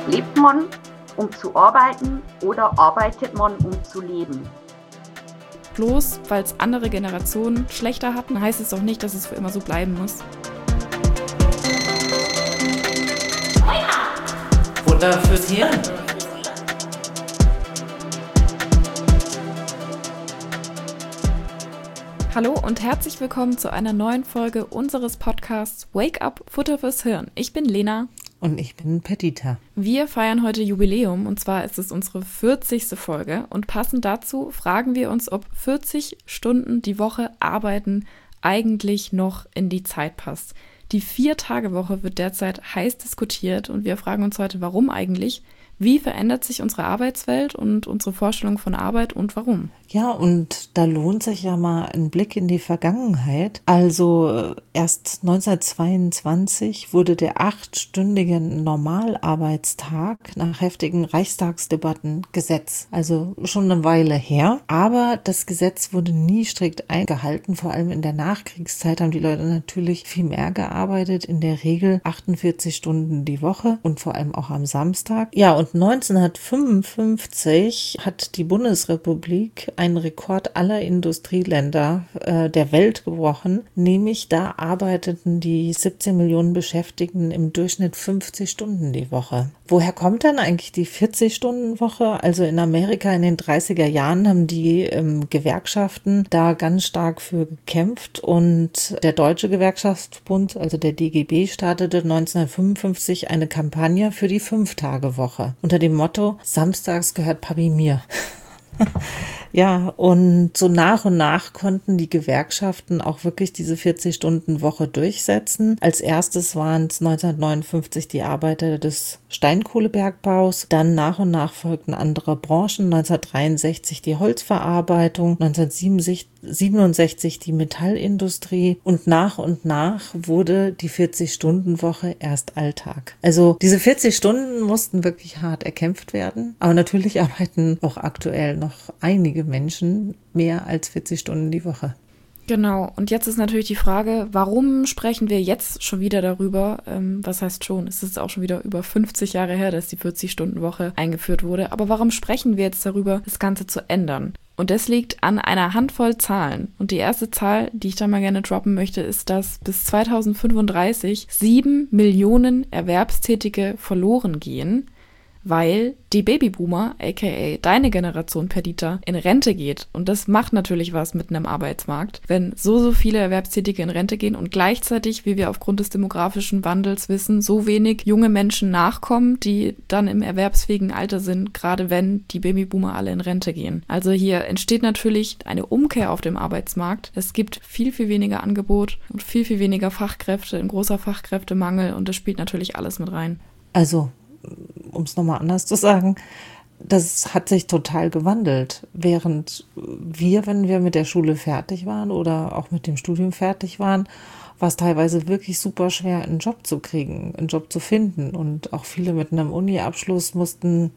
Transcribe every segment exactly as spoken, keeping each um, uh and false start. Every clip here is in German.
Lebt man, um zu arbeiten, oder arbeitet man, um zu leben? Bloß weil es andere Generationen schlechter hatten, heißt es doch nicht, dass es für immer so bleiben muss. Futter fürs Hirn. Hallo und herzlich willkommen zu einer neuen Folge unseres Podcasts Wake Up, Futter fürs Hirn. Ich bin Lena. Und ich bin Perdita. Wir feiern heute Jubiläum und zwar ist es unsere vierzigste Folge und passend dazu fragen wir uns, ob vierzig Stunden die Woche arbeiten eigentlich noch in die Zeit passt. Die Vier-Tage-Woche wird derzeit heiß diskutiert und wir fragen uns heute, warum eigentlich? Wie verändert sich unsere Arbeitswelt und unsere Vorstellung von Arbeit und warum? Ja, und da lohnt sich ja mal ein Blick in die Vergangenheit. Also erst neunzehnhundertzweiundzwanzig wurde der achtstündige Normalarbeitstag nach heftigen Reichstagsdebatten Gesetz. Also schon eine Weile her. Aber das Gesetz wurde nie strikt eingehalten. Vor allem in der Nachkriegszeit haben die Leute natürlich viel mehr gearbeitet. In der Regel achtundvierzig Stunden die Woche und vor allem auch am Samstag. Ja, und neunzehnhundertfünfundfünfzig hat die Bundesrepublik einen Rekord aller Industrieländer äh, der Welt gebrochen, nämlich da arbeiteten die siebzehn Millionen Beschäftigten im Durchschnitt fünfzig Stunden die Woche. Woher kommt denn eigentlich die vierzig-Stunden-Woche? Also in Amerika in den dreißiger Jahren haben die ähm, Gewerkschaften da ganz stark für gekämpft und der Deutsche Gewerkschaftsbund, also der D G B, startete neunzehnhundertfünfundfünfzig eine Kampagne für die Fünf-Tage-Woche unter dem Motto Samstags gehört Papi mir. Ja, und so nach und nach konnten die Gewerkschaften auch wirklich diese vierzig-Stunden-Woche durchsetzen. Als erstes waren es neunzehnhundertneunundfünfzig die Arbeiter des Steinkohlebergbaus, dann nach und nach folgten andere Branchen, neunzehnhundertdreiundsechzig die Holzverarbeitung, neunzehnhundertsiebenundsechzig die Metallindustrie und nach und nach wurde die vierzig-Stunden-Woche erst Alltag. Also diese vierzig Stunden mussten wirklich hart erkämpft werden, aber natürlich arbeiten auch aktuell noch einige Menschen mehr als vierzig Stunden die Woche. Genau, und jetzt ist natürlich die Frage, warum sprechen wir jetzt schon wieder darüber? Ähm, was heißt schon? Es ist auch schon wieder über fünfzig Jahre her, dass die vierzig-Stunden-Woche eingeführt wurde. Aber warum sprechen wir jetzt darüber, das Ganze zu ändern? Und das liegt an einer Handvoll Zahlen. Und die erste Zahl, die ich da mal gerne droppen möchte, ist, dass bis zweitausendfünfunddreißig sieben Millionen Erwerbstätige verloren gehen, weil die Babyboomer, aka deine Generation, Perdita, in Rente geht. Und das macht natürlich was mit einem Arbeitsmarkt, wenn so, so viele Erwerbstätige in Rente gehen und gleichzeitig, wie wir aufgrund des demografischen Wandels wissen, so wenig junge Menschen nachkommen, die dann im erwerbsfähigen Alter sind, gerade wenn die Babyboomer alle in Rente gehen. Also hier entsteht natürlich eine Umkehr auf dem Arbeitsmarkt. Es gibt viel, viel weniger Angebot und viel, viel weniger Fachkräfte, ein großer Fachkräftemangel und das spielt natürlich alles mit rein. Also um es nochmal anders zu sagen, das hat sich total gewandelt. Während wir, wenn wir mit der Schule fertig waren oder auch mit dem Studium fertig waren, war es teilweise wirklich super schwer, einen Job zu kriegen, einen Job zu finden. Und auch viele mit einem Uni-Abschluss mussten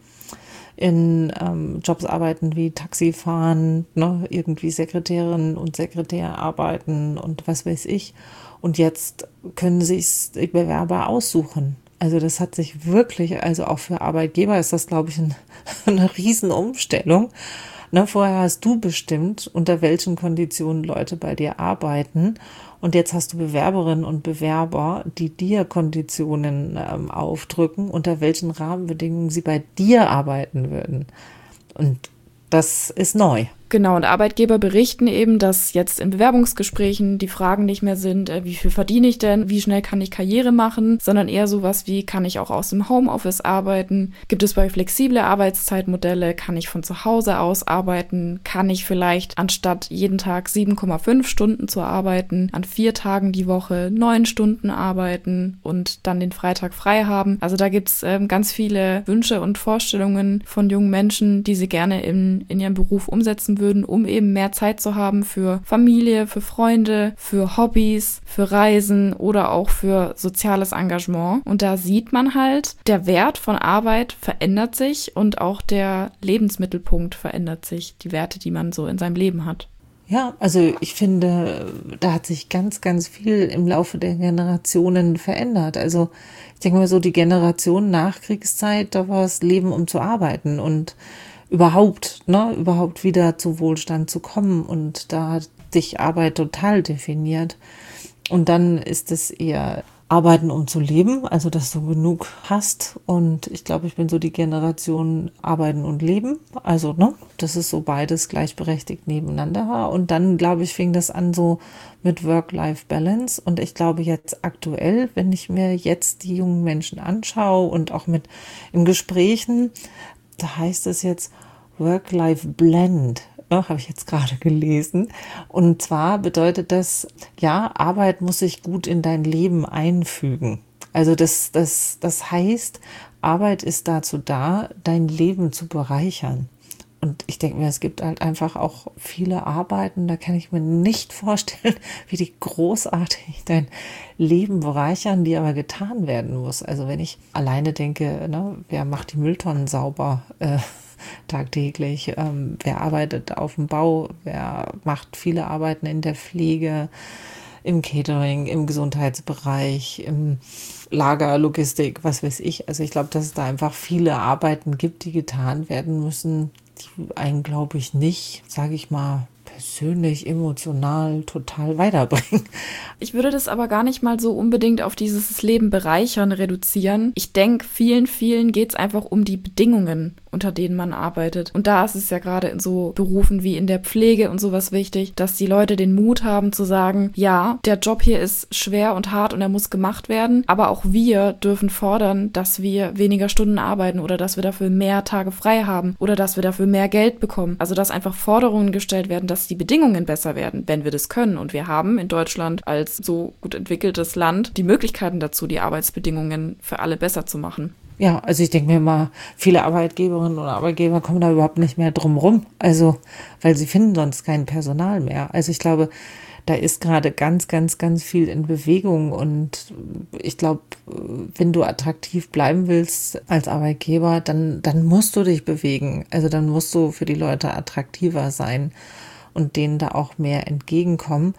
in ähm, Jobs arbeiten wie Taxifahren, ne, irgendwie Sekretärin und Sekretär arbeiten und was weiß ich. Und jetzt können sich die Bewerber aussuchen. Also das hat sich wirklich, also auch für Arbeitgeber ist das, glaube ich, ein, eine Riesenumstellung. Ne, vorher hast du bestimmt, unter welchen Konditionen Leute bei dir arbeiten. Und jetzt hast du Bewerberinnen und Bewerber, die dir Konditionen ähm, aufdrücken, unter welchen Rahmenbedingungen sie bei dir arbeiten würden. Und das ist neu. Genau, und Arbeitgeber berichten eben, dass jetzt in Bewerbungsgesprächen die Fragen nicht mehr sind, äh, wie viel verdiene ich denn, wie schnell kann ich Karriere machen, sondern eher sowas wie, kann ich auch aus dem Homeoffice arbeiten, gibt es bei flexible Arbeitszeitmodelle, kann ich von zu Hause aus arbeiten, kann ich vielleicht anstatt jeden Tag sieben Komma fünf Stunden zu arbeiten, an vier Tagen die Woche neun Stunden arbeiten und dann den Freitag frei haben. Also da gibt's ähm, ganz viele Wünsche und Vorstellungen von jungen Menschen, die sie gerne in, in ihrem Beruf umsetzen würden. würden, um eben mehr Zeit zu haben für Familie, für Freunde, für Hobbys, für Reisen oder auch für soziales Engagement. Und da sieht man halt, der Wert von Arbeit verändert sich und auch der Lebensmittelpunkt verändert sich, die Werte, die man so in seinem Leben hat. Ja, also ich finde, da hat sich ganz, ganz viel im Laufe der Generationen verändert. Also ich denke mal so, die Generation Nachkriegszeit, da war es Leben, um zu arbeiten und überhaupt, ne, überhaupt wieder zu Wohlstand zu kommen. Und da hat sich Arbeit total definiert. Und dann ist es eher Arbeiten, um zu leben, also dass du genug hast. Und ich glaube, ich bin so die Generation Arbeiten und Leben. Also, ne, das ist so beides gleichberechtigt nebeneinander. Und dann, glaube ich, fing das an so mit Work-Life-Balance. Und ich glaube jetzt aktuell, wenn ich mir jetzt die jungen Menschen anschaue und auch mit in Gesprächen, da heißt es jetzt Work-Life-Blend. Habe ich jetzt gerade gelesen. Und zwar bedeutet das, ja, Arbeit muss sich gut in dein Leben einfügen. Also das, das, das heißt, Arbeit ist dazu da, dein Leben zu bereichern. Und ich denke mir, es gibt halt einfach auch viele Arbeiten, da kann ich mir nicht vorstellen, wie die großartig dein Leben bereichern, die aber getan werden muss. Also wenn ich alleine denke, ne, wer macht die Mülltonnen sauber, äh, tagtäglich, ähm, wer arbeitet auf dem Bau, wer macht viele Arbeiten in der Pflege, im Catering, im Gesundheitsbereich, im Lager, Logistik, was weiß ich. Also ich glaube, dass es da einfach viele Arbeiten gibt, die getan werden müssen, die einen, glaube ich, nicht, sage ich mal, persönlich, emotional total weiterbringen. Ich würde das aber gar nicht mal so unbedingt auf dieses Leben bereichern reduzieren. Ich denke, vielen, vielen geht es einfach um die Bedingungen, unter denen man arbeitet. Und da ist es ja gerade in so Berufen wie in der Pflege und sowas wichtig, dass die Leute den Mut haben zu sagen, ja, der Job hier ist schwer und hart und er muss gemacht werden, aber auch wir dürfen fordern, dass wir weniger Stunden arbeiten oder dass wir dafür mehr Tage frei haben oder dass wir dafür mehr Geld bekommen. Also dass einfach Forderungen gestellt werden, dass die Bedingungen besser werden, wenn wir das können. Und wir haben in Deutschland als so gut entwickeltes Land die Möglichkeiten dazu, die Arbeitsbedingungen für alle besser zu machen. Ja, also ich denke mir immer, viele Arbeitgeberinnen und Arbeitgeber kommen da überhaupt nicht mehr drum rum. Also, weil sie finden sonst kein Personal mehr. Also ich glaube, da ist gerade ganz, ganz, ganz viel in Bewegung. Und ich glaube, wenn du attraktiv bleiben willst als Arbeitgeber, dann, dann musst du dich bewegen. Also dann musst du für die Leute attraktiver sein und denen da auch mehr entgegenkommen.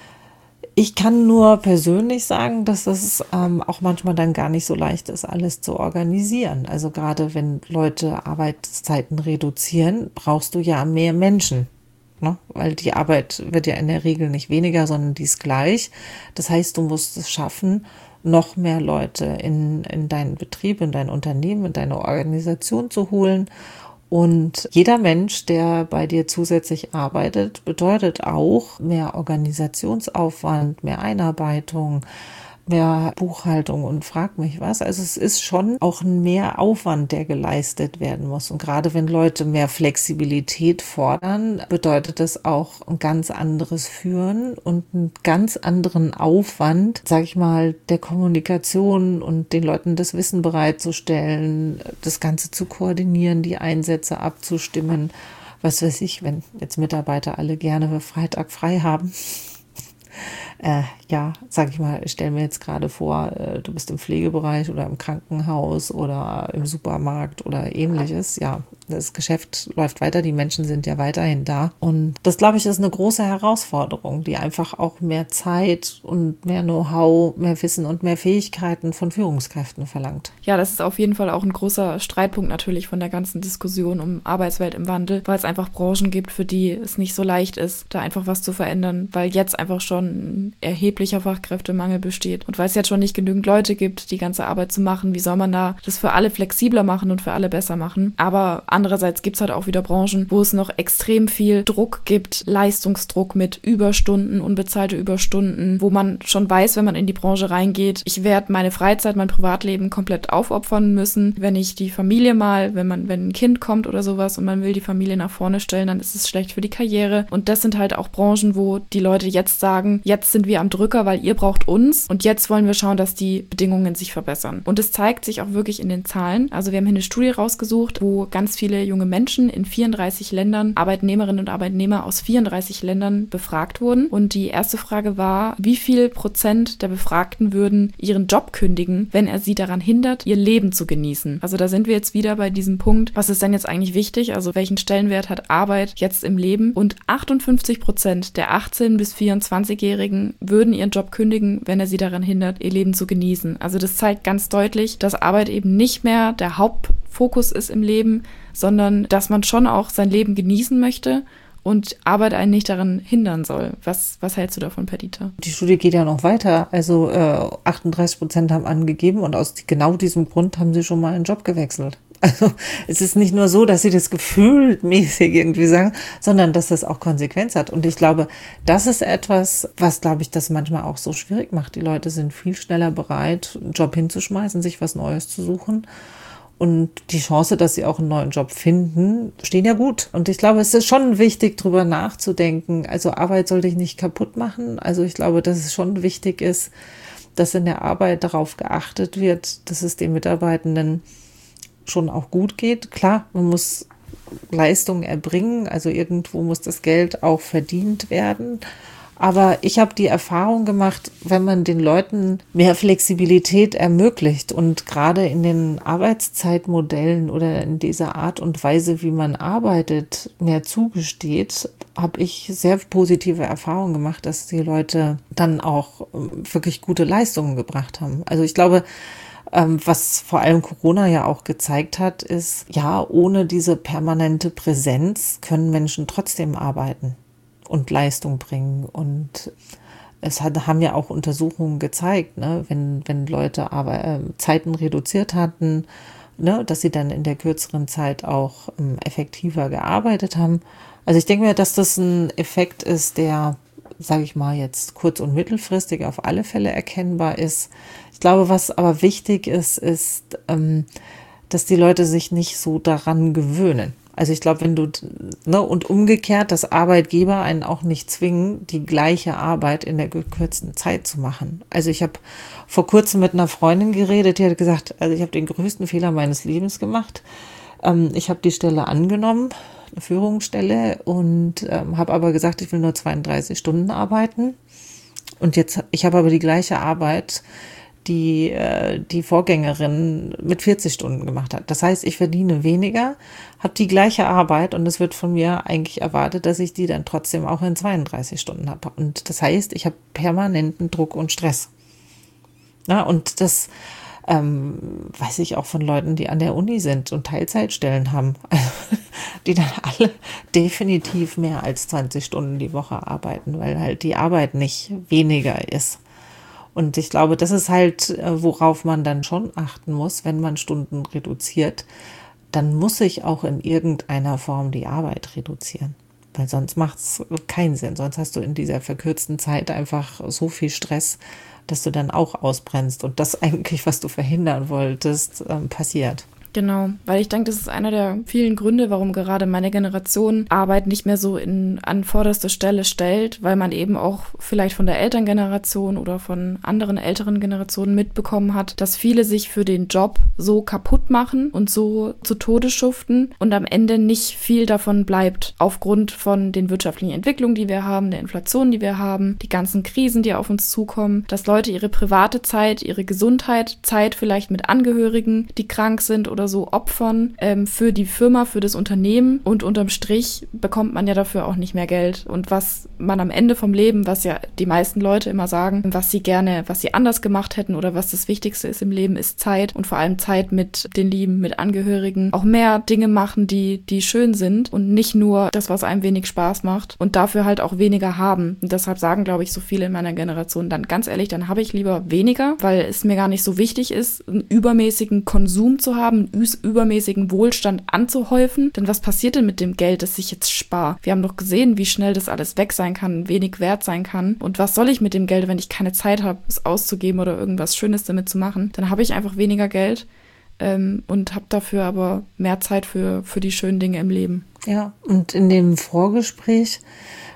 Ich kann nur persönlich sagen, dass es ähm, auch manchmal dann gar nicht so leicht ist, alles zu organisieren. Also gerade wenn Leute Arbeitszeiten reduzieren, brauchst du ja mehr Menschen, ne? Weil die Arbeit wird ja in der Regel nicht weniger, sondern die ist gleich. Das heißt, du musst es schaffen, noch mehr Leute in, in deinen Betrieb, in dein Unternehmen, in deine Organisation zu holen. Und jeder Mensch, der bei dir zusätzlich arbeitet, bedeutet auch mehr Organisationsaufwand, mehr Einarbeitung, mehr Buchhaltung und frag mich was. Also es ist schon auch ein mehr Aufwand, der geleistet werden muss. Und gerade wenn Leute mehr Flexibilität fordern, bedeutet das auch ein ganz anderes Führen und einen ganz anderen Aufwand, sage ich mal, der Kommunikation und den Leuten das Wissen bereitzustellen, das Ganze zu koordinieren, die Einsätze abzustimmen. Was weiß ich, wenn jetzt Mitarbeiter alle gerne Freitag frei haben. Äh, ja, sag ich mal, ich stelle mir jetzt gerade vor, äh, du bist im Pflegebereich oder im Krankenhaus oder im Supermarkt oder ähnliches. Ja, das Geschäft läuft weiter, die Menschen sind ja weiterhin da. Und das, glaube ich, ist eine große Herausforderung, die einfach auch mehr Zeit und mehr Know-how, mehr Wissen und mehr Fähigkeiten von Führungskräften verlangt. Ja, das ist auf jeden Fall auch ein großer Streitpunkt natürlich von der ganzen Diskussion um Arbeitswelt im Wandel, weil es einfach Branchen gibt, für die es nicht so leicht ist, da einfach was zu verändern, weil jetzt einfach schon ein erheblicher Fachkräftemangel besteht und weil es jetzt schon nicht genügend Leute gibt, die ganze Arbeit zu machen. Wie soll man da das für alle flexibler machen und für alle besser machen? Aber andererseits gibt es halt auch wieder Branchen, wo es noch extrem viel Druck gibt, Leistungsdruck mit Überstunden, unbezahlte Überstunden, wo man schon weiß, wenn man in die Branche reingeht, ich werde meine Freizeit, mein Privatleben komplett aufopfern müssen. Wenn ich die Familie mal, wenn man, wenn ein Kind kommt oder sowas und man will die Familie nach vorne stellen, dann ist es schlecht für die Karriere. Und das sind halt auch Branchen, wo die Leute jetzt sagen, jetzt sind sind wir am Drücker, weil ihr braucht uns und jetzt wollen wir schauen, dass die Bedingungen sich verbessern. Und es zeigt sich auch wirklich in den Zahlen. Also wir haben hier eine Studie rausgesucht, wo ganz viele junge Menschen in vierunddreißig Ländern, Arbeitnehmerinnen und Arbeitnehmer aus vierunddreißig Ländern befragt wurden. Und die erste Frage war, wie viel Prozent der Befragten würden ihren Job kündigen, wenn er sie daran hindert, ihr Leben zu genießen. Also da sind wir jetzt wieder bei diesem Punkt, was ist denn jetzt eigentlich wichtig? Also welchen Stellenwert hat Arbeit jetzt im Leben? Und achtundfünfzig Prozent der achtzehn- bis vierundzwanzigjährigen würden ihren Job kündigen, wenn er sie daran hindert, ihr Leben zu genießen. Also das zeigt ganz deutlich, dass Arbeit eben nicht mehr der Hauptfokus ist im Leben, sondern dass man schon auch sein Leben genießen möchte und Arbeit einen nicht daran hindern soll. Was, was hältst du davon, Perdita? Die Studie geht ja noch weiter. Also äh, achtunddreißig Prozent haben angegeben und aus genau diesem Grund haben sie schon mal einen Job gewechselt. Also es ist nicht nur so, dass sie das gefühlmäßig irgendwie sagen, sondern dass das auch Konsequenz hat. Und ich glaube, das ist etwas, was, glaube ich, das manchmal auch so schwierig macht. Die Leute sind viel schneller bereit, einen Job hinzuschmeißen, sich was Neues zu suchen. Und die Chance, dass sie auch einen neuen Job finden, stehen ja gut. Und ich glaube, es ist schon wichtig, drüber nachzudenken. Also Arbeit soll dich nicht kaputt machen. Also ich glaube, dass es schon wichtig ist, dass in der Arbeit darauf geachtet wird, dass es den Mitarbeitenden schon auch gut geht. Klar, man muss Leistungen erbringen, also irgendwo muss das Geld auch verdient werden. Aber ich habe die Erfahrung gemacht, wenn man den Leuten mehr Flexibilität ermöglicht und gerade in den Arbeitszeitmodellen oder in dieser Art und Weise, wie man arbeitet, mehr zugesteht, habe ich sehr positive Erfahrungen gemacht, dass die Leute dann auch wirklich gute Leistungen gebracht haben. Also ich glaube, was vor allem Corona ja auch gezeigt hat, ist, ja, ohne diese permanente Präsenz können Menschen trotzdem arbeiten und Leistung bringen. Und es hat, haben ja auch Untersuchungen gezeigt, ne, wenn, wenn Leute aber äh, Zeiten reduziert hatten, ne, dass sie dann in der kürzeren Zeit auch ähm, effektiver gearbeitet haben. Also ich denke mir, dass das ein Effekt ist, der, sage ich mal, jetzt kurz- und mittelfristig auf alle Fälle erkennbar ist. Ich glaube, was aber wichtig ist, ist, ähm, dass die Leute sich nicht so daran gewöhnen. Also ich glaube, wenn du, ne, und umgekehrt, dass Arbeitgeber einen auch nicht zwingen, die gleiche Arbeit in der gekürzten Zeit zu machen. Also ich habe vor kurzem mit einer Freundin geredet, die hat gesagt, also ich habe den größten Fehler meines Lebens gemacht. Ähm, ich habe die Stelle angenommen, eine Führungsstelle, und ähm, habe aber gesagt, ich will nur zweiunddreißig Stunden arbeiten. Und jetzt, ich habe aber die gleiche Arbeit, die äh, die Vorgängerin mit vierzig Stunden gemacht hat. Das heißt, ich verdiene weniger, habe die gleiche Arbeit und es wird von mir eigentlich erwartet, dass ich die dann trotzdem auch in zweiunddreißig Stunden habe. Und das heißt, ich habe permanenten Druck und Stress. Ja, und das ähm, weiß ich auch von Leuten, die an der Uni sind und Teilzeitstellen haben, die dann alle definitiv mehr als zwanzig Stunden die Woche arbeiten, weil halt die Arbeit nicht weniger ist. Und ich glaube, das ist halt, worauf man dann schon achten muss, wenn man Stunden reduziert. Dann muss ich auch in irgendeiner Form die Arbeit reduzieren. Weil sonst macht es keinen Sinn. Sonst hast du in dieser verkürzten Zeit einfach so viel Stress, dass du dann auch ausbrennst. Und das eigentlich, was du verhindern wolltest, passiert. Genau, weil ich denke, das ist einer der vielen Gründe, warum gerade meine Generation Arbeit nicht mehr so in, an vorderste Stelle stellt, weil man eben auch vielleicht von der Elterngeneration oder von anderen älteren Generationen mitbekommen hat, dass viele sich für den Job so kaputt machen und so zu Tode schuften und am Ende nicht viel davon bleibt, aufgrund von den wirtschaftlichen Entwicklungen, die wir haben, der Inflation, die wir haben, die ganzen Krisen, die auf uns zukommen, dass Leute ihre private Zeit, ihre Gesundheit, Zeit vielleicht mit Angehörigen, die krank sind oder so opfern ähm, für die Firma, für das Unternehmen, und unterm Strich bekommt man ja dafür auch nicht mehr Geld. Und was man am Ende vom Leben, was ja die meisten Leute immer sagen, was sie gerne, was sie anders gemacht hätten oder was das Wichtigste ist im Leben, ist Zeit, und vor allem Zeit mit den Lieben, mit Angehörigen, auch mehr Dinge machen, die, die schön sind und nicht nur das, was einem wenig Spaß macht, und dafür halt auch weniger haben. Und deshalb sagen, glaube ich, so viele in meiner Generation dann ganz ehrlich, dann habe ich lieber weniger, weil es mir gar nicht so wichtig ist, einen übermäßigen Konsum zu haben, übermäßigen Wohlstand anzuhäufen. Denn was passiert denn mit dem Geld, das ich jetzt spare? Wir haben doch gesehen, wie schnell das alles weg sein kann, wenig wert sein kann. Und was soll ich mit dem Geld, wenn ich keine Zeit habe, es auszugeben oder irgendwas Schönes damit zu machen? Dann habe ich einfach weniger Geld ähm, und habe dafür aber mehr Zeit für, für die schönen Dinge im Leben. Ja, und in dem Vorgespräch,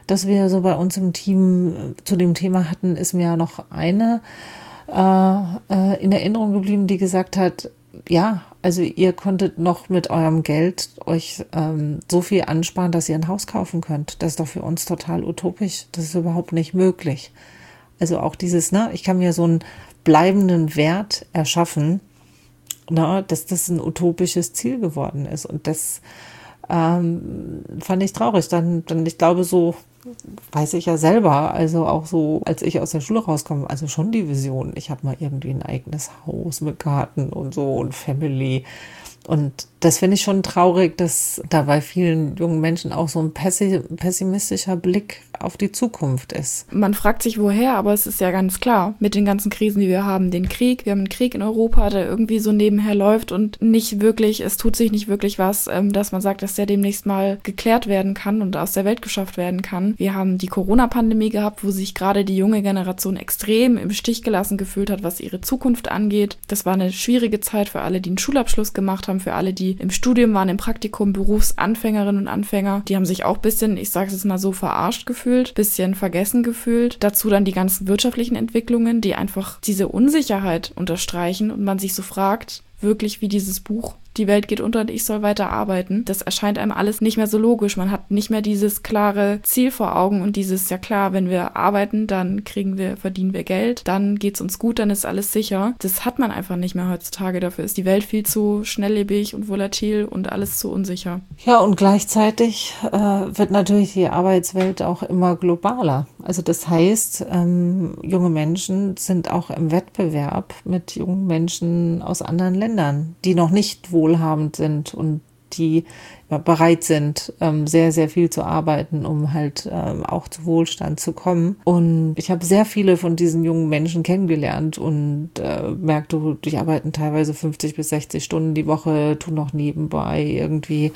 das wir so bei uns im Team zu dem Thema hatten, ist mir noch eine äh, äh, in Erinnerung geblieben, die gesagt hat, ja, also ihr konntet noch mit eurem Geld euch ähm, so viel ansparen, dass ihr ein Haus kaufen könnt. Das ist doch für uns total utopisch. Das ist überhaupt nicht möglich. Also auch dieses, ne, ich kann mir so einen bleibenden Wert erschaffen, na, dass das ein utopisches Ziel geworden ist. Und das ähm, fand ich traurig. Dann, dann, ich glaube, so weiß ich ja selber, also auch so, als ich aus der Schule rauskomme, also schon die Vision, ich habe mal irgendwie ein eigenes Haus mit Garten und so und Family. Und das finde ich schon traurig, dass da bei vielen jungen Menschen auch so ein pessimistischer Blick auf die Zukunft ist. Man fragt sich woher, aber es ist ja ganz klar, mit den ganzen Krisen, die wir haben, den Krieg, wir haben einen Krieg in Europa, der irgendwie so nebenher läuft und nicht wirklich, es tut sich nicht wirklich was, dass man sagt, dass der demnächst mal geklärt werden kann und aus der Welt geschafft werden kann. Wir haben die Corona-Pandemie gehabt, wo sich gerade die junge Generation extrem im Stich gelassen gefühlt hat, was ihre Zukunft angeht. Das war eine schwierige Zeit für alle, die einen Schulabschluss gemacht haben, für alle, die im Studium waren, im Praktikum, Berufsanfängerinnen und Anfänger. Die haben sich auch ein bisschen, ich sage es mal so, verarscht gefühlt, bisschen vergessen gefühlt. Dazu dann die ganzen wirtschaftlichen Entwicklungen, die einfach diese Unsicherheit unterstreichen und man sich so fragt, wirklich wie dieses Buch, die Welt geht unter und ich soll weiter arbeiten. Das erscheint einem alles nicht mehr so logisch. Man hat nicht mehr dieses klare Ziel vor Augen und dieses, ja klar, wenn wir arbeiten, dann kriegen wir, verdienen wir Geld, dann geht's uns gut, dann ist alles sicher. Das hat man einfach nicht mehr heutzutage. Dafür ist die Welt viel zu schnelllebig und volatil und alles zu unsicher. Ja, und gleichzeitig äh, wird natürlich die Arbeitswelt auch immer globaler. Also das heißt, ähm, junge Menschen sind auch im Wettbewerb mit jungen Menschen aus anderen Ländern, die noch nicht wohlhabend sind und die ja, bereit sind, ähm, sehr, sehr viel zu arbeiten, um halt ähm, auch zu Wohlstand zu kommen. Und ich habe sehr viele von diesen jungen Menschen kennengelernt und äh, merkte, die arbeiten teilweise fünfzig bis sechzig Stunden die Woche, tun noch nebenbei irgendwie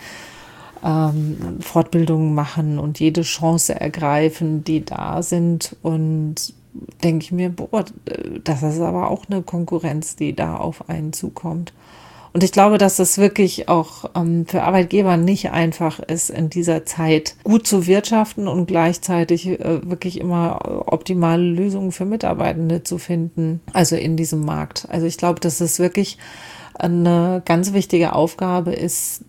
ähm, Fortbildungen machen und jede Chance ergreifen, die da sind. Und denke ich mir, boah, das ist aber auch eine Konkurrenz, die da auf einen zukommt. Und ich glaube, dass das wirklich auch ähm, für Arbeitgeber nicht einfach ist, in dieser Zeit gut zu wirtschaften und gleichzeitig äh, wirklich immer optimale Lösungen für Mitarbeitende zu finden, also in diesem Markt. Also ich glaube, dass es wirklich eine ganz wichtige Aufgabe ist,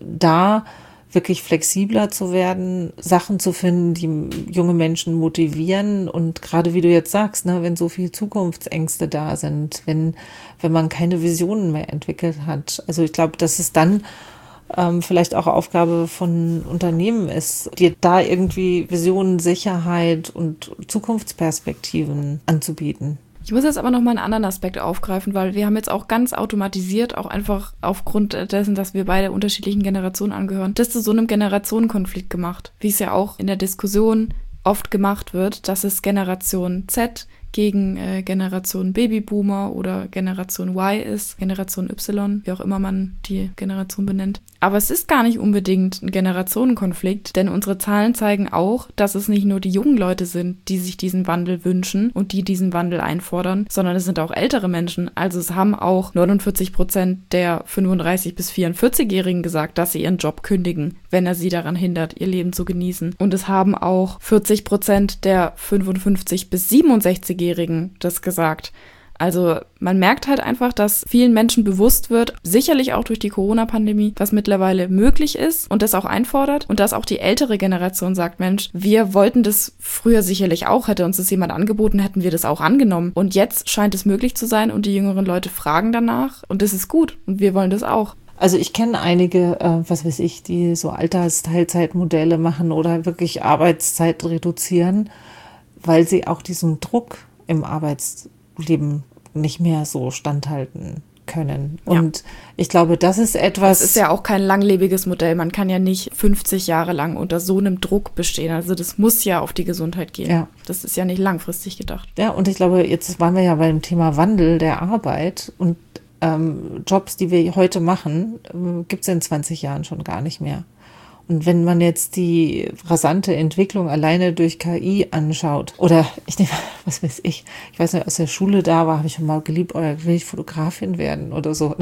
da wirklich flexibler zu werden, Sachen zu finden, die junge Menschen motivieren und gerade wie du jetzt sagst, ne, wenn so viel Zukunftsängste da sind, wenn wenn man keine Visionen mehr entwickelt hat. Also ich glaube, dass es dann ähm, vielleicht auch Aufgabe von Unternehmen ist, dir da irgendwie Visionen, Sicherheit und Zukunftsperspektiven anzubieten. Ich muss jetzt aber noch mal einen anderen Aspekt aufgreifen, weil wir haben jetzt auch ganz automatisiert, auch einfach aufgrund dessen, dass wir beide unterschiedlichen Generationen angehören, das zu so einem Generationenkonflikt gemacht, wie es ja auch in der Diskussion oft gemacht wird, dass es Generation Z gegen äh, Generation Babyboomer oder Generation Y ist, Generation Y, wie auch immer man die Generation benennt. Aber es ist gar nicht unbedingt ein Generationenkonflikt, denn unsere Zahlen zeigen auch, dass es nicht nur die jungen Leute sind, die sich diesen Wandel wünschen und die diesen Wandel einfordern, sondern es sind auch ältere Menschen. Also es haben auch neunundvierzig Prozent der fünfunddreißig- bis vierundvierzig-Jährigen gesagt, dass sie ihren Job kündigen, wenn er sie daran hindert, ihr Leben zu genießen. Und es haben auch vierzig Prozent der fünfundfünfzig- bis siebenundsechzigjährigen das gesagt. Also man merkt halt einfach, dass vielen Menschen bewusst wird, sicherlich auch durch die Corona-Pandemie, was mittlerweile möglich ist und das auch einfordert und dass auch die ältere Generation sagt, Mensch, wir wollten das früher sicherlich auch, hätte uns das jemand angeboten, hätten wir das auch angenommen. Und jetzt scheint es möglich zu sein und die jüngeren Leute fragen danach und das ist gut und wir wollen das auch. Also ich kenne einige, äh, was weiß ich, die so Altersteilzeitmodelle machen oder wirklich Arbeitszeit reduzieren, weil sie auch diesem Druck im Arbeitsleben nicht mehr so standhalten können. Und ja. Ich glaube, das ist etwas... Das ist ja auch kein langlebiges Modell. Man kann ja nicht fünfzig Jahre lang unter so einem Druck bestehen. Also das muss ja auf die Gesundheit gehen. Ja. Das ist ja nicht langfristig gedacht. Ja, und ich glaube, jetzt waren wir ja beim Thema Wandel der Arbeit und ähm, Jobs, die wir heute machen, äh, gibt es in zwanzig Jahren schon gar nicht mehr. Und wenn man jetzt die rasante Entwicklung alleine durch K I anschaut, oder ich nehme, was weiß ich, ich weiß nicht, aus der Schule da war, habe ich schon mal geliebt, oder will ich Fotografin werden oder so.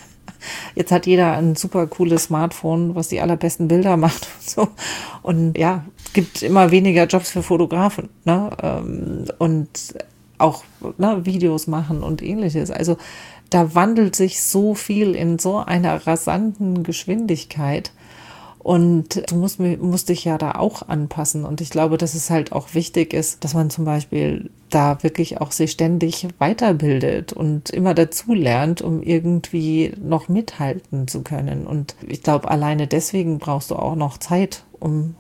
Jetzt hat jeder ein super cooles Smartphone, was die allerbesten Bilder macht und so. Und ja, gibt immer weniger Jobs für Fotografen, ne? Ähm, und auch ne, Videos machen und ähnliches. Also da wandelt sich so viel in so einer rasanten Geschwindigkeit. Und du musst, musst dich ja da auch anpassen. Und ich glaube, dass es halt auch wichtig ist, dass man zum Beispiel da wirklich auch sich ständig weiterbildet und immer dazu lernt, um irgendwie noch mithalten zu können. Und ich glaube, alleine deswegen brauchst du auch noch Zeit, um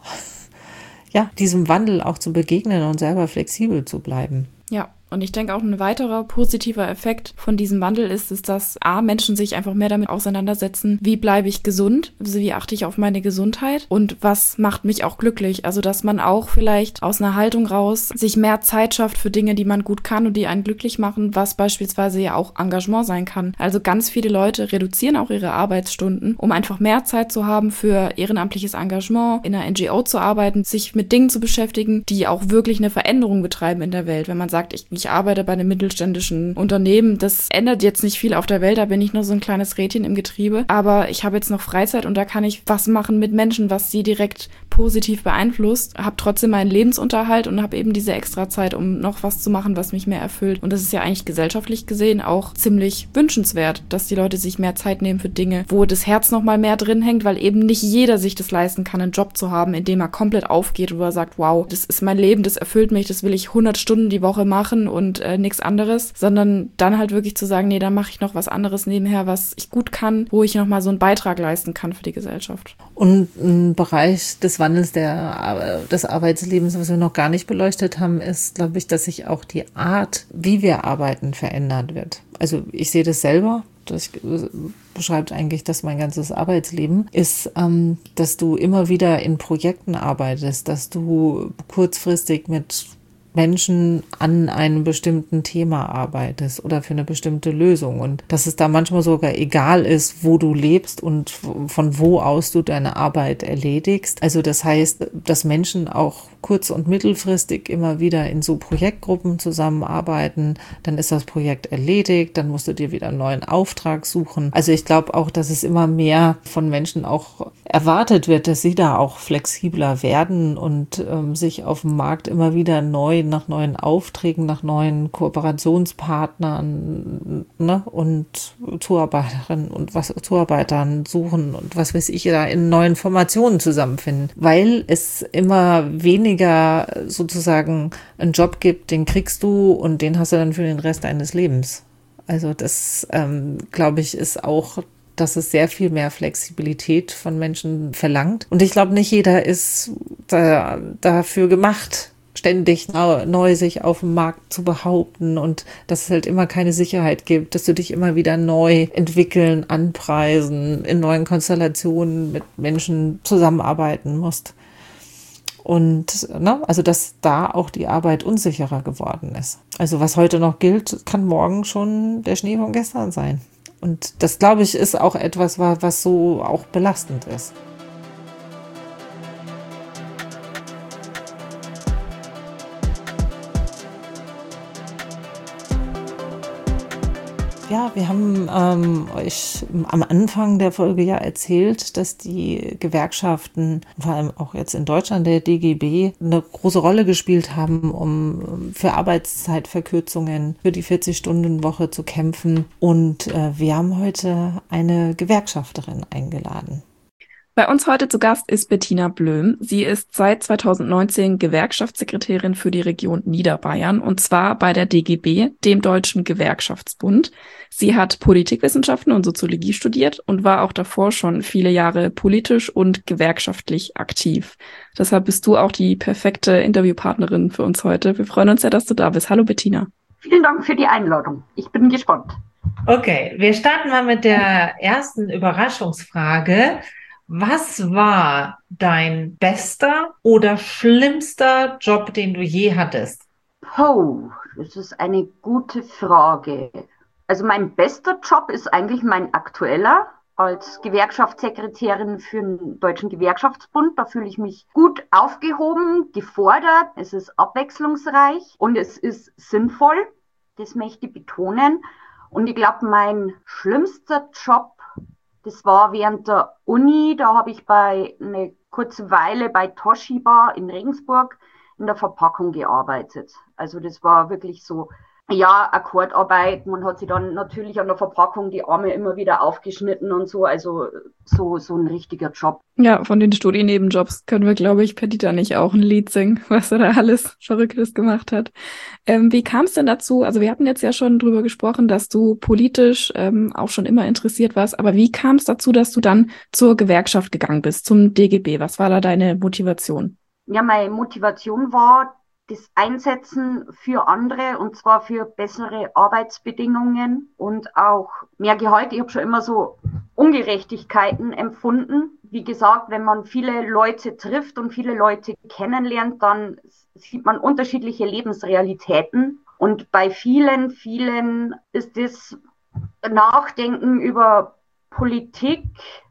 ja, diesem Wandel auch zu begegnen und selber flexibel zu bleiben. Ja. Und ich denke auch, ein weiterer positiver Effekt von diesem Wandel ist, ist, dass A, Menschen sich einfach mehr damit auseinandersetzen, wie bleibe ich gesund, also wie achte ich auf meine Gesundheit und was macht mich auch glücklich. Also dass man auch vielleicht aus einer Haltung raus sich mehr Zeit schafft für Dinge, die man gut kann und die einen glücklich machen, was beispielsweise ja auch Engagement sein kann. Also ganz viele Leute reduzieren auch ihre Arbeitsstunden, um einfach mehr Zeit zu haben für ehrenamtliches Engagement, in einer N G O zu arbeiten, sich mit Dingen zu beschäftigen, die auch wirklich eine Veränderung betreiben in der Welt. Wenn man sagt, ich Ich arbeite bei einem mittelständischen Unternehmen. Das ändert jetzt nicht viel auf der Welt, da bin ich nur so ein kleines Rädchen im Getriebe. Aber ich habe jetzt noch Freizeit und da kann ich was machen mit Menschen, was sie direkt positiv beeinflusst. Habe trotzdem meinen Lebensunterhalt und habe eben diese extra Zeit, um noch was zu machen, was mich mehr erfüllt. Und das ist ja eigentlich gesellschaftlich gesehen auch ziemlich wünschenswert, dass die Leute sich mehr Zeit nehmen für Dinge, wo das Herz noch mal mehr drin hängt, weil eben nicht jeder sich das leisten kann, einen Job zu haben, in dem er komplett aufgeht, wo er sagt, wow, das ist mein Leben, das erfüllt mich, das will ich hundert Stunden die Woche machen und äh, nichts anderes, sondern dann halt wirklich zu sagen, nee, dann mache ich noch was anderes nebenher, was ich gut kann, wo ich nochmal so einen Beitrag leisten kann für die Gesellschaft. Und ein Bereich des Wandels der, des Arbeitslebens, was wir noch gar nicht beleuchtet haben, ist, glaube ich, dass sich auch die Art, wie wir arbeiten, verändert wird. Also ich sehe das selber. Das beschreibt eigentlich das mein ganzes Arbeitsleben, ist, ähm, dass du immer wieder in Projekten arbeitest, dass du kurzfristig mit Menschen an einem bestimmten Thema arbeitest oder für eine bestimmte Lösung und dass es da manchmal sogar egal ist, wo du lebst und von wo aus du deine Arbeit erledigst. Also das heißt, dass Menschen auch kurz- und mittelfristig immer wieder in so Projektgruppen zusammenarbeiten, dann ist das Projekt erledigt, dann musst du dir wieder einen neuen Auftrag suchen. Also ich glaube auch, dass es immer mehr von Menschen auch erwartet wird, dass sie da auch flexibler werden und ähm, sich auf dem Markt immer wieder neu nach neuen Aufträgen, nach neuen Kooperationspartnern, ne, und Zuarbeiterinnen und was Zuarbeitern suchen und was weiß ich, da in neuen Formationen zusammenfinden, weil es immer weniger sozusagen einen Job gibt, den kriegst du und den hast du dann für den Rest deines Lebens. Also das, ähm, glaube ich, ist auch, dass es sehr viel mehr Flexibilität von Menschen verlangt. Und ich glaube, nicht jeder ist da, dafür gemacht, ständig neu sich auf dem Markt zu behaupten und dass es halt immer keine Sicherheit gibt, dass du dich immer wieder neu entwickeln, anpreisen, in neuen Konstellationen mit Menschen zusammenarbeiten musst. Und ne, also dass da auch die Arbeit unsicherer geworden ist. Also was heute noch gilt, kann morgen schon der Schnee von gestern sein. Und das, glaube ich, ist auch etwas, was so auch belastend ist. Ja, wir haben ähm, euch am Anfang der Folge ja erzählt, dass die Gewerkschaften, vor allem auch jetzt in Deutschland der D G B, eine große Rolle gespielt haben, um für Arbeitszeitverkürzungen, für die vierzig-Stunden-Woche zu kämpfen. Und äh, wir haben heute eine Gewerkschafterin eingeladen. Bei uns heute zu Gast ist Bettina Blöhm. Sie ist seit zweitausendneunzehn Gewerkschaftssekretärin für die Region Niederbayern und zwar bei der D G B, dem Deutschen Gewerkschaftsbund. Sie hat Politikwissenschaften und Soziologie studiert und war auch davor schon viele Jahre politisch und gewerkschaftlich aktiv. Deshalb bist du auch die perfekte Interviewpartnerin für uns heute. Wir freuen uns sehr, dass du da bist. Hallo Bettina. Vielen Dank für die Einladung. Ich bin gespannt. Okay, wir starten mal mit der ersten Überraschungsfrage. Was war dein bester oder schlimmster Job, den du je hattest? Oh, das ist eine gute Frage. Also mein bester Job ist eigentlich mein aktueller als Gewerkschaftssekretärin für den Deutschen Gewerkschaftsbund. Da fühle ich mich gut aufgehoben, gefordert. Es ist abwechslungsreich und es ist sinnvoll. Das möchte ich betonen. Und ich glaube, mein schlimmster Job, das war während der Uni, da habe ich bei einer kurze Weile bei Toshiba in Regensburg in der Verpackung gearbeitet. Also das war wirklich so, ja, Akkordarbeit. Man hat sich dann natürlich an der Verpackung die Arme immer wieder aufgeschnitten und so. Also so, so ein richtiger Job. Ja, von den Studiennebenjobs können wir, glaube ich, Perdita nicht auch ein Lied singen, was er da alles Verrücktes gemacht hat. Ähm, wie kam es denn dazu? Also wir hatten jetzt ja schon drüber gesprochen, dass du politisch ähm, auch schon immer interessiert warst. Aber wie kam es dazu, dass du dann zur Gewerkschaft gegangen bist, zum D G B? Was war da deine Motivation? Ja, meine Motivation war das Einsetzen für andere, und zwar für bessere Arbeitsbedingungen und auch mehr Gehalt. Ich habe schon immer so Ungerechtigkeiten empfunden. Wie gesagt, wenn man viele Leute trifft und viele Leute kennenlernt, dann sieht man unterschiedliche Lebensrealitäten. Und bei vielen, vielen ist das Nachdenken über Politik,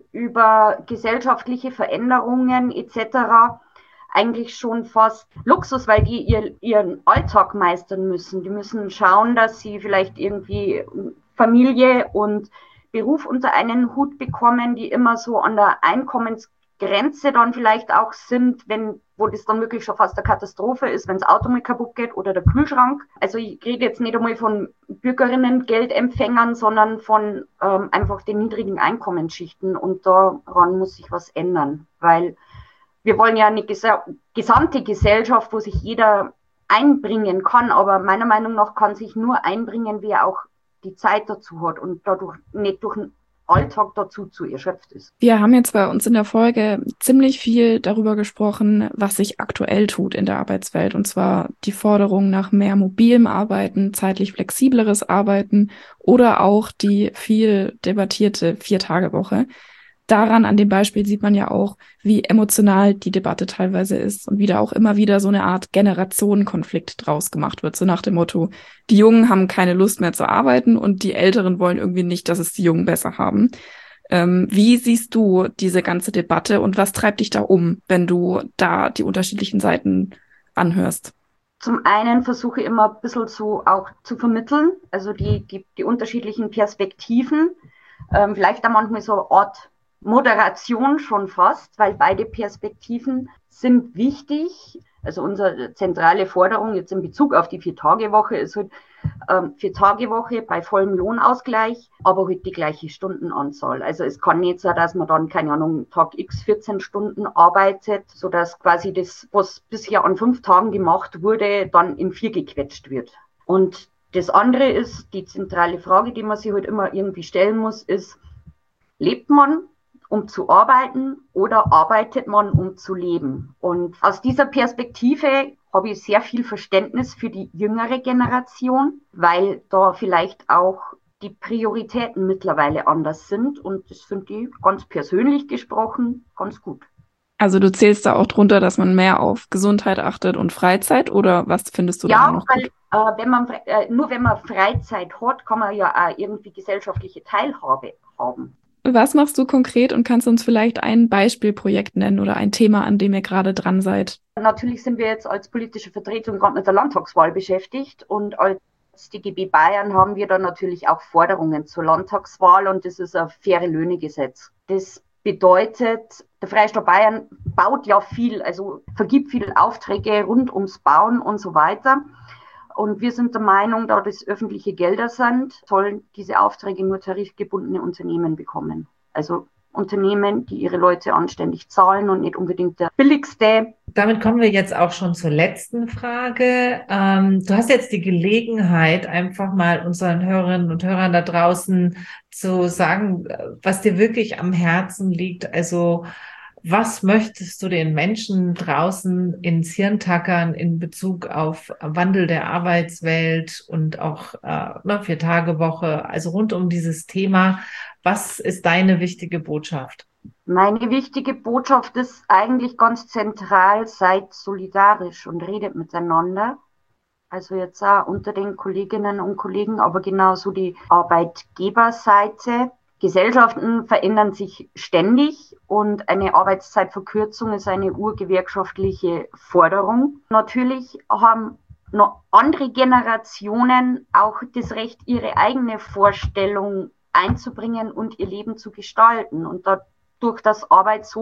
über gesellschaftliche Veränderungen et cetera eigentlich schon fast Luxus, weil die ihr, ihren Alltag meistern müssen. Die müssen schauen, dass sie vielleicht irgendwie Familie und Beruf unter einen Hut bekommen, die immer so an der Einkommensgrenze dann vielleicht auch sind, wenn, wo das dann wirklich schon fast eine Katastrophe ist, wenn das Auto mal kaputt geht oder der Kühlschrank. Also ich rede jetzt nicht einmal von Bürgerinnen-Geldempfängern, sondern von ähm, einfach den niedrigen Einkommensschichten, und daran muss sich was ändern, weil wir wollen ja eine gesamte Gesellschaft, wo sich jeder einbringen kann, aber meiner Meinung nach kann sich nur einbringen, wer auch die Zeit dazu hat und dadurch nicht durch den Alltag dazu zu erschöpft ist. Wir haben jetzt bei uns in der Folge ziemlich viel darüber gesprochen, was sich aktuell tut in der Arbeitswelt, und zwar die Forderung nach mehr mobilem Arbeiten, zeitlich flexibleres Arbeiten oder auch die viel debattierte Vier-Tage-Woche. Daran, an dem Beispiel sieht man ja auch, wie emotional die Debatte teilweise ist und wie da auch immer wieder so eine Art Generationenkonflikt draus gemacht wird. So nach dem Motto, die Jungen haben keine Lust mehr zu arbeiten und die Älteren wollen irgendwie nicht, dass es die Jungen besser haben. Ähm, wie siehst du diese ganze Debatte und was treibt dich da um, wenn du da die unterschiedlichen Seiten anhörst? Zum einen versuche ich immer ein bisschen so auch zu vermitteln, also die, die, die unterschiedlichen Perspektiven, ähm, vielleicht da manchmal so eine Art Moderation schon fast, weil beide Perspektiven sind wichtig. Also unsere zentrale Forderung jetzt in Bezug auf die Vier-Tage-Woche ist halt ähm, Vier-Tage-Woche bei vollem Lohnausgleich, aber halt die gleiche Stundenanzahl. Also es kann nicht sein, dass man dann, keine Ahnung, Tag X vierzehn Stunden arbeitet, sodass quasi das, was bisher an fünf Tagen gemacht wurde, dann in vier gequetscht wird. Und das andere ist, die zentrale Frage, die man sich halt immer irgendwie stellen muss, ist, lebt man, um zu arbeiten, oder arbeitet man, um zu leben? Und aus dieser Perspektive habe ich sehr viel Verständnis für die jüngere Generation, weil da vielleicht auch die Prioritäten mittlerweile anders sind, und das finde ich ganz persönlich gesprochen ganz gut. Also du zählst da auch drunter, dass man mehr auf Gesundheit achtet und Freizeit, oder was findest du ja, da noch weil, gut? Äh, wenn man, äh, nur wenn man Freizeit hat, kann man ja auch irgendwie gesellschaftliche Teilhabe haben. Was machst du konkret und kannst du uns vielleicht ein Beispielprojekt nennen oder ein Thema, an dem ihr gerade dran seid? Natürlich sind wir jetzt als politische Vertretung gerade mit der Landtagswahl beschäftigt, und als D G B Bayern haben wir dann natürlich auch Forderungen zur Landtagswahl, und das ist ein faire Löhne-Gesetz. Das bedeutet, der Freistaat Bayern baut ja viel, also vergibt viele Aufträge rund ums Bauen und so weiter. Und wir sind der Meinung, da das öffentliche Gelder sind, sollen diese Aufträge nur tarifgebundene Unternehmen bekommen. Also Unternehmen, die ihre Leute anständig zahlen und nicht unbedingt der billigste. Damit kommen wir jetzt auch schon zur letzten Frage. Ähm, du hast jetzt die Gelegenheit, einfach mal unseren Hörerinnen und Hörern da draußen zu sagen, was dir wirklich am Herzen liegt. Also was möchtest du den Menschen draußen ins Hirn tackern in Bezug auf Wandel der Arbeitswelt und auch äh, eine Vier-Tage-Woche, also rund um dieses Thema? Was ist deine wichtige Botschaft? Meine wichtige Botschaft ist eigentlich ganz zentral: seid solidarisch und redet miteinander. Also jetzt auch unter den Kolleginnen und Kollegen, aber genauso die Arbeitgeberseite. Gesellschaften verändern sich ständig, und eine Arbeitszeitverkürzung ist eine urgewerkschaftliche Forderung. Natürlich haben noch andere Generationen auch das Recht, ihre eigene Vorstellung einzubringen und ihr Leben zu gestalten. Und dadurch, dass Arbeit so viel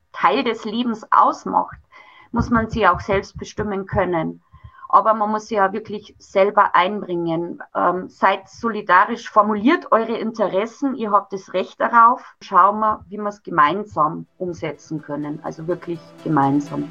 Teil des Lebens ausmacht, muss man sie auch selbst bestimmen können. Aber man muss sie ja wirklich selber einbringen. Ähm, seid solidarisch, formuliert eure Interessen, ihr habt das Recht darauf. Schauen wir, wie wir es gemeinsam umsetzen können, also wirklich gemeinsam.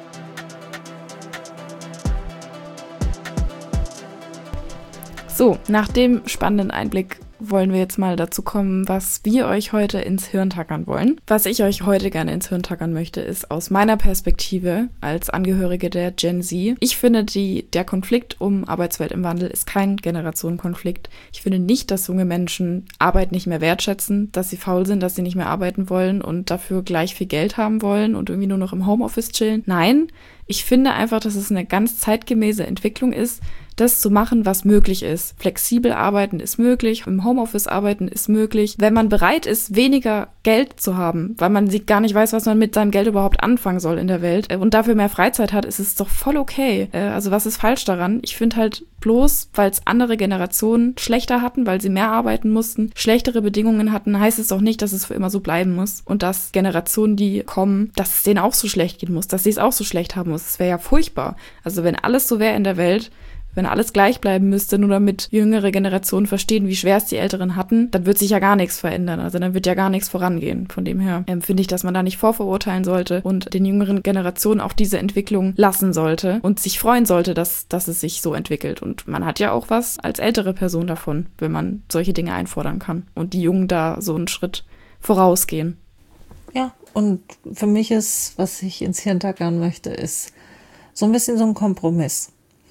So, nach dem spannenden Einblick wollen wir jetzt mal dazu kommen, was wir euch heute ins Hirn tackern wollen. Was ich euch heute gerne ins Hirn tackern möchte, ist aus meiner Perspektive als Angehörige der Gen Z. Ich finde, die, der Konflikt um Arbeitswelt im Wandel ist kein Generationenkonflikt. Ich finde nicht, dass junge Menschen Arbeit nicht mehr wertschätzen, dass sie faul sind, dass sie nicht mehr arbeiten wollen und dafür gleich viel Geld haben wollen und irgendwie nur noch im Homeoffice chillen. Nein, ich finde einfach, dass es eine ganz zeitgemäße Entwicklung ist, das zu machen, was möglich ist. Flexibel arbeiten ist möglich, im Homeoffice arbeiten ist möglich. Wenn man bereit ist, weniger Geld zu haben, weil man gar nicht weiß, was man mit seinem Geld überhaupt anfangen soll in der Welt und dafür mehr Freizeit hat, ist es doch voll okay. Also was ist falsch daran? Ich finde halt bloß, weil es andere Generationen schlechter hatten, weil sie mehr arbeiten mussten, schlechtere Bedingungen hatten, heißt es doch nicht, dass es für immer so bleiben muss und dass Generationen, die kommen, dass es denen auch so schlecht gehen muss, dass sie es auch so schlecht haben muss. Das wäre ja furchtbar. Also wenn alles so wäre in der Welt, wenn alles gleich bleiben müsste, nur damit jüngere Generationen verstehen, wie schwer es die Älteren hatten, dann wird sich ja gar nichts verändern. Also dann wird ja gar nichts vorangehen. Von dem her ähm, finde ich, dass man da nicht vorverurteilen sollte und den jüngeren Generationen auch diese Entwicklung lassen sollte und sich freuen sollte, dass, dass es sich so entwickelt. Und man hat ja auch was als ältere Person davon, wenn man solche Dinge einfordern kann und die Jungen da so einen Schritt vorausgehen. Ja, und für mich ist, was ich ins Hirn tackern möchte, ist so ein bisschen so ein Kompromiss.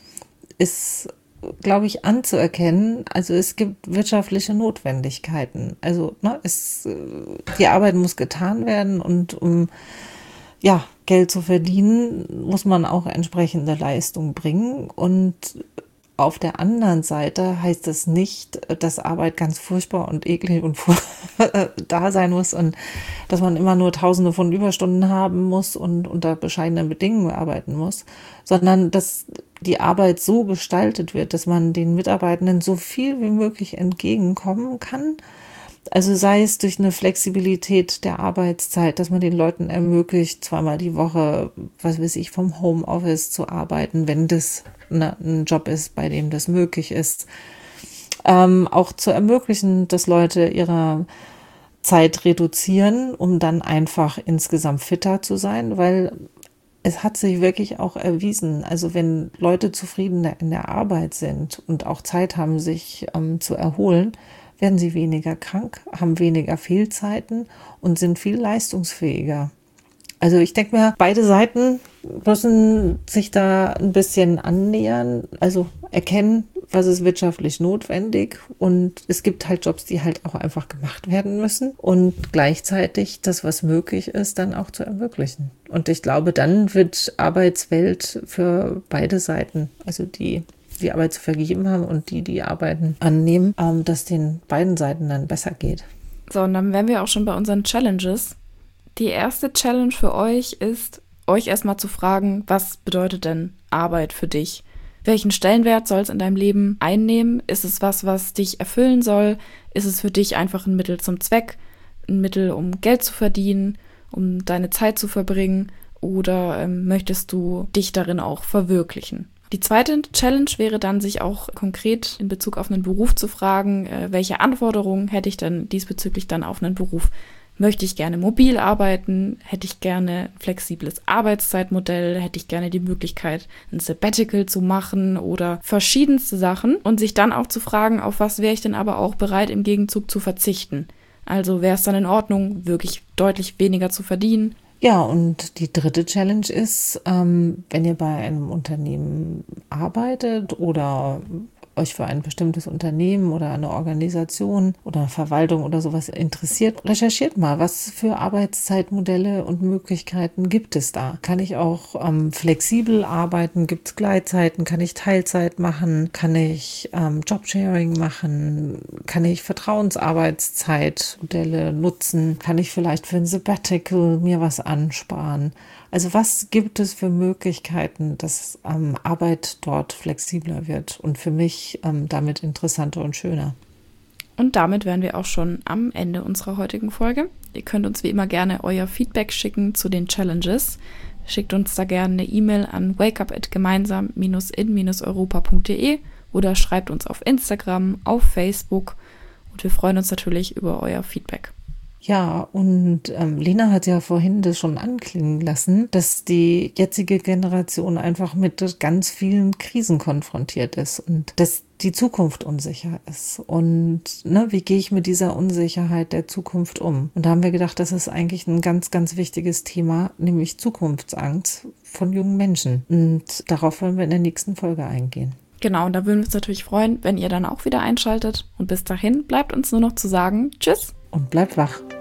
Ist, glaube ich, anzuerkennen, also es gibt wirtschaftliche Notwendigkeiten. Also ne, es, die Arbeit muss getan werden und um ja, Geld zu verdienen, muss man auch entsprechende Leistung bringen. Und auf der anderen Seite heißt es nicht, dass Arbeit ganz furchtbar und eklig und da sein muss und dass man immer nur Tausende von Überstunden haben muss und unter bescheidenen Bedingungen arbeiten muss, sondern dass die Arbeit so gestaltet wird, dass man den Mitarbeitenden so viel wie möglich entgegenkommen kann. Also sei es durch eine Flexibilität der Arbeitszeit, dass man den Leuten ermöglicht, zweimal die Woche, was weiß ich, vom Homeoffice zu arbeiten, wenn das eine, ein Job ist, bei dem das möglich ist. Ähm, auch zu ermöglichen, dass Leute ihre Zeit reduzieren, um dann einfach insgesamt fitter zu sein, weil es hat sich wirklich auch erwiesen, also wenn Leute zufriedener in der Arbeit sind und auch Zeit haben, sich ähm, zu erholen, werden sie weniger krank, haben weniger Fehlzeiten und sind viel leistungsfähiger. Also ich denke mir, beide Seiten müssen sich da ein bisschen annähern, also erkennen, was ist wirtschaftlich notwendig und es gibt halt Jobs, die halt auch einfach gemacht werden müssen und gleichzeitig das, was möglich ist, dann auch zu ermöglichen. Und ich glaube, dann wird Arbeitswelt für beide Seiten, also die die Arbeit zu vergeben haben und die, die Arbeiten annehmen, ähm, dass den beiden Seiten dann besser geht. So, und dann wären wir auch schon bei unseren Challenges. Die erste Challenge für euch ist, euch erstmal zu fragen, was bedeutet denn Arbeit für dich? Welchen Stellenwert soll es in deinem Leben einnehmen? Ist es was, was dich erfüllen soll? Ist es für dich einfach ein Mittel zum Zweck? Ein Mittel, um Geld zu verdienen, um deine Zeit zu verbringen? Oder ähm, möchtest du dich darin auch verwirklichen? Die zweite Challenge wäre dann, sich auch konkret in Bezug auf einen Beruf zu fragen, äh, welche Anforderungen hätte ich denn diesbezüglich dann auf einen Beruf? Möchte ich gerne mobil arbeiten? Hätte ich gerne ein flexibles Arbeitszeitmodell? Hätte ich gerne die Möglichkeit, ein Sabbatical zu machen oder verschiedenste Sachen? Und sich dann auch zu fragen, auf was wäre ich denn aber auch bereit, im Gegenzug zu verzichten? Also wäre es dann in Ordnung, wirklich deutlich weniger zu verdienen? Ja, und die dritte Challenge ist, ähm, wenn ihr bei einem Unternehmen arbeitet oder euch für ein bestimmtes Unternehmen oder eine Organisation oder eine Verwaltung oder sowas interessiert, recherchiert mal, was für Arbeitszeitmodelle und Möglichkeiten gibt es da. Kann ich auch ähm, flexibel arbeiten? Gibt es Gleitzeiten? Kann ich Teilzeit machen? Kann ich ähm, Jobsharing machen? Kann ich Vertrauensarbeitszeitmodelle nutzen? Kann ich vielleicht für ein Sabbatical mir was ansparen? Also was gibt es für Möglichkeiten, dass ähm, Arbeit dort flexibler wird und für mich ähm, damit interessanter und schöner? Und damit wären wir auch schon am Ende unserer heutigen Folge. Ihr könnt uns wie immer gerne euer Feedback schicken zu den Challenges. Schickt uns da gerne eine E-Mail an wakeup at gemeinsam Bindestrich in Bindestrich europa punkt de oder schreibt uns auf Instagram, auf Facebook und wir freuen uns natürlich über euer Feedback. Ja, und ähm, Lena hat ja vorhin das schon anklingen lassen, dass die jetzige Generation einfach mit ganz vielen Krisen konfrontiert ist und dass die Zukunft unsicher ist. Und ne, wie gehe ich mit dieser Unsicherheit der Zukunft um? Und da haben wir gedacht, das ist eigentlich ein ganz, ganz wichtiges Thema, nämlich Zukunftsangst von jungen Menschen. Und darauf wollen wir in der nächsten Folge eingehen. Genau, und da würden wir uns natürlich freuen, wenn ihr dann auch wieder einschaltet. Und bis dahin bleibt uns nur noch zu sagen, tschüss. Und bleibt wach.